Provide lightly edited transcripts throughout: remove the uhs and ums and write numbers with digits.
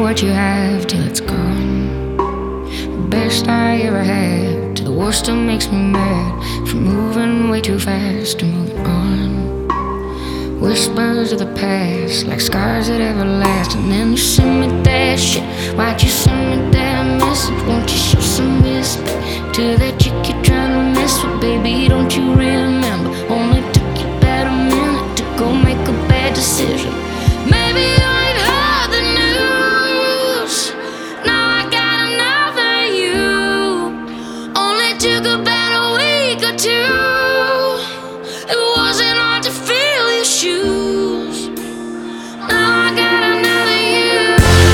what you have till it's gone. The best I ever had to the worst that makes me mad. From moving way too fast to moving on. Whispers of the past, like scars that ever last. And then you send me that shit. Why'd you send me that message? Won't you show some respect to that chick you're trying to mess with? Baby, don't you remember? Only took you about a minute to go make a bad decision. Maybe you ain't heard the news. Now I got another you. Only took about a week or two. It wasn't hard to feel your shoes. Now I got another you.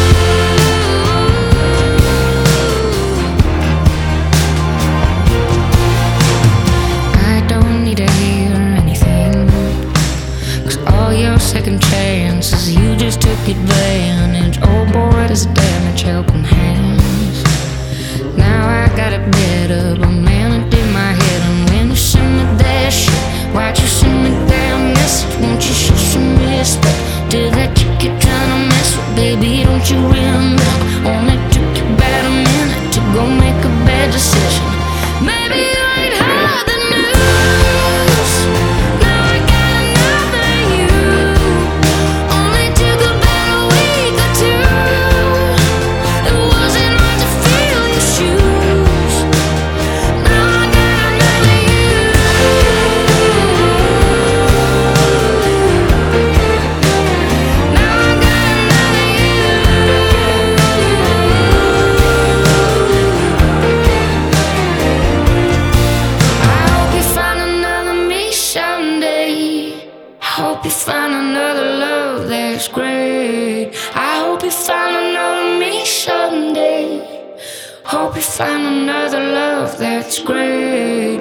I don't need to hear anything, 'cause all your second chances you just took advantage. Oh boy, does damage helping hands. Now I got it better, but man, it did my head. And when you send me that shit, why'd you send me that message? Won't you show some respect to that chick you're trying to mess with? Baby, don't you remember? Only took you about a minute to go make a bad decision. Maybe you ain't heard the news. Now I got another you. Only took about a week or two. It wasn't hard to feel your shoes. Now I got another you. Now I got another I hope you find another me someday. I hope you find another love that's great. I hope you find another me someday. Hope you find another love that's great.